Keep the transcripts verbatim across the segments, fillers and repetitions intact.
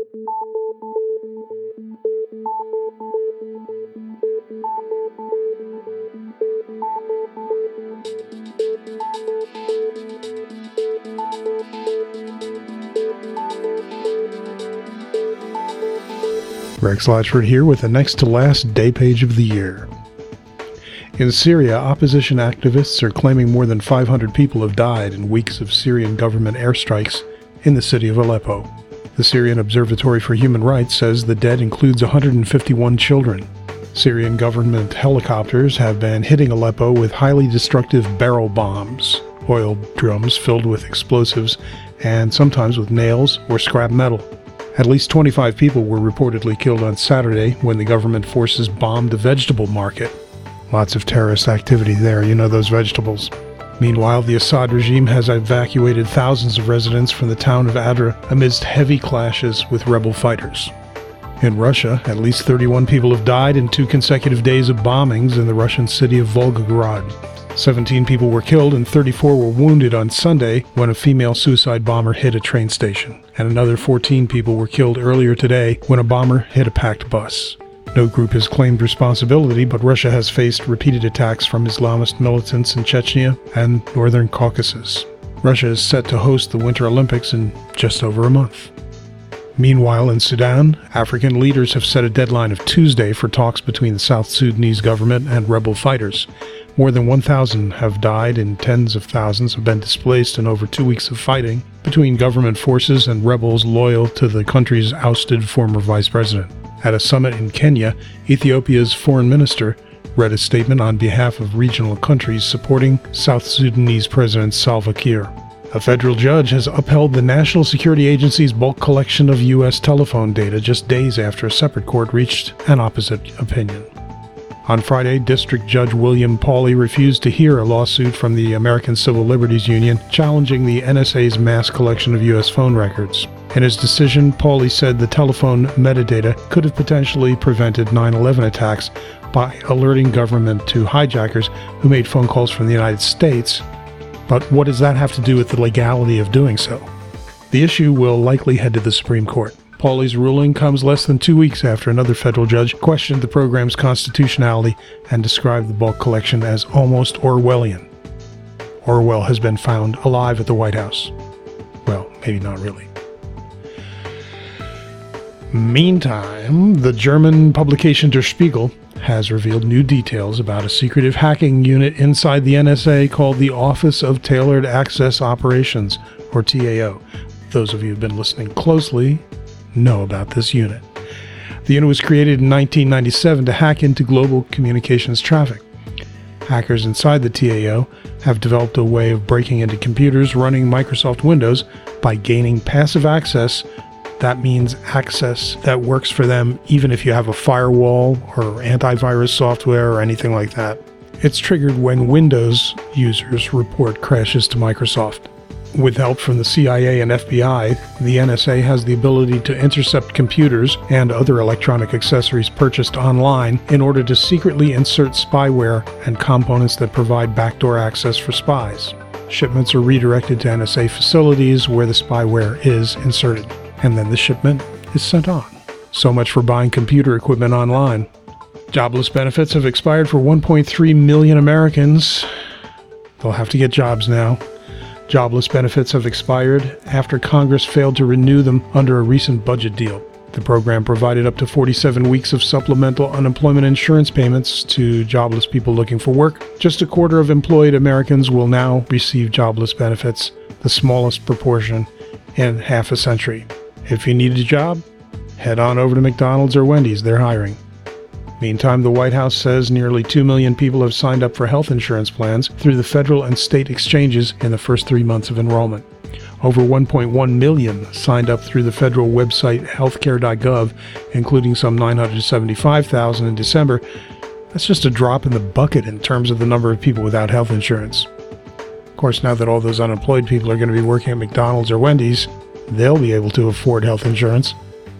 Rex Latchford here with the next to last day page of the year. In Syria, opposition activists are claiming more than five hundred people have died in weeks of Syrian government airstrikes in the city of Aleppo. The Syrian Observatory for Human Rights says the dead includes one hundred fifty-one children. Syrian government helicopters have been hitting Aleppo with highly destructive barrel bombs, oil drums filled with explosives, and sometimes with nails or scrap metal. At least twenty-five people were reportedly killed on Saturday when the government forces bombed a vegetable market. Lots of terrorist activity there, you know those vegetables. Meanwhile, the Assad regime has evacuated thousands of residents from the town of Adra amidst heavy clashes with rebel fighters. In Russia, at least thirty-one people have died in two consecutive days of bombings in the Russian city of Volgograd. seventeen people were killed and thirty-four were wounded on Sunday when a female suicide bomber hit a train station. And another fourteen people were killed earlier today when a bomber hit a packed bus. No group has claimed responsibility, but Russia has faced repeated attacks from Islamist militants in Chechnya and northern Caucasus. Russia is set to host the Winter Olympics in just over a month. Meanwhile, in Sudan, African leaders have set a deadline of Tuesday for talks between the South Sudanese government and rebel fighters. More than one thousand have died and tens of thousands have been displaced in over two weeks of fighting between government forces and rebels loyal to the country's ousted former vice president. At a summit in Kenya, Ethiopia's foreign minister read a statement on behalf of regional countries supporting South Sudanese President Salva Kiir. A federal judge has upheld the National Security Agency's bulk collection of U S telephone data just days after a separate court reached an opposite opinion. On Friday, District Judge William Pauley refused to hear a lawsuit from the American Civil Liberties Union challenging the N S A's mass collection of U S phone records. In his decision, Pauley said the telephone metadata could have potentially prevented nine eleven attacks by alerting government to hijackers who made phone calls from the United States. But what does that have to do with the legality of doing so? The issue will likely head to the Supreme Court. Pauley's ruling comes less than two weeks after another federal judge questioned the program's constitutionality and described the bulk collection as almost Orwellian. Orwell has been found alive at the White House. Well, maybe not really. Meantime, the German publication Der Spiegel has revealed new details about a secretive hacking unit inside the N S A called the Office of Tailored Access Operations, or T A O. Those of you who have been listening closely know about this unit. The unit was created in nineteen ninety-seven to hack into global communications traffic. Hackers inside the T A O have developed a way of breaking into computers running Microsoft Windows by gaining passive access. That means access that works for them even if you have a firewall or antivirus software or anything like that. It's triggered when Windows users report crashes to Microsoft. With help from the C I A and F B I, the N S A has the ability to intercept computers and other electronic accessories purchased online in order to secretly insert spyware and components that provide backdoor access for spies. Shipments are redirected to N S A facilities where the spyware is inserted, and then the shipment is sent on. So much for buying computer equipment online. Jobless benefits have expired for one point three million Americans. They'll have to get jobs now. Jobless benefits have expired after Congress failed to renew them under a recent budget deal. The program provided up to forty-seven weeks of supplemental unemployment insurance payments to jobless people looking for work. Just a quarter of employed Americans will now receive jobless benefits, the smallest proportion in half a century. If you need a job, head on over to McDonald's or Wendy's. They're hiring. Meantime, the White House says nearly two million people have signed up for health insurance plans through the federal and state exchanges in the first three months of enrollment. Over one point one million signed up through the federal website healthcare dot gov, including some nine hundred seventy-five thousand in December. That's just a drop in the bucket in terms of the number of people without health insurance. Of course, now that all those unemployed people are going to be working at McDonald's or Wendy's, they'll be able to afford health insurance.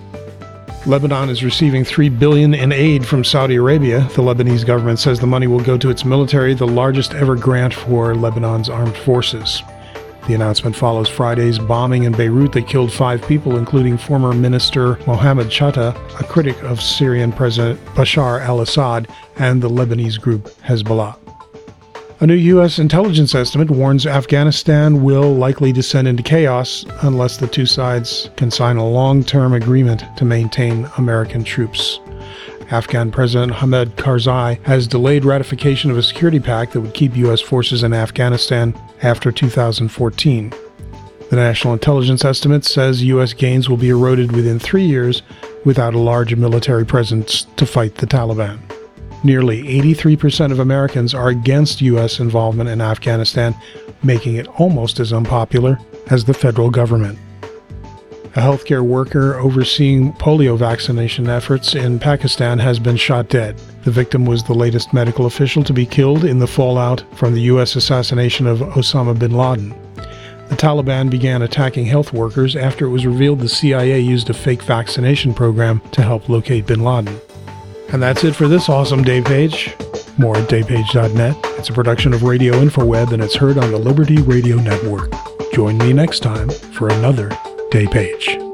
Lebanon is receiving three billion dollars in aid from Saudi Arabia. The Lebanese government says the money will go to its military, the largest ever grant for Lebanon's armed forces. The announcement follows Friday's bombing in Beirut that killed five people, including former Minister Mohammed Shattah, a critic of Syrian President Bashar al-Assad, and the Lebanese group Hezbollah. A new U S intelligence estimate warns Afghanistan will likely descend into chaos unless the two sides can sign a long-term agreement to maintain American troops. Afghan President Hamid Karzai has delayed ratification of a security pact that would keep U S forces in Afghanistan after two thousand fourteen. The National Intelligence Estimate says U S gains will be eroded within three years without a large military presence to fight the Taliban. Nearly eighty-three percent of Americans are against U S involvement in Afghanistan, making it almost as unpopular as the federal government. A healthcare worker overseeing polio vaccination efforts in Pakistan has been shot dead. The victim was the latest medical official to be killed in the fallout from the U S assassination of Osama bin Laden. The Taliban began attacking health workers after it was revealed the C I A used a fake vaccination program to help locate bin Laden. And that's it for this awesome day page. More at day page dot net. It's a production of Radio InfoWeb and it's heard on the Liberty Radio Network. Join me next time for another Day Page.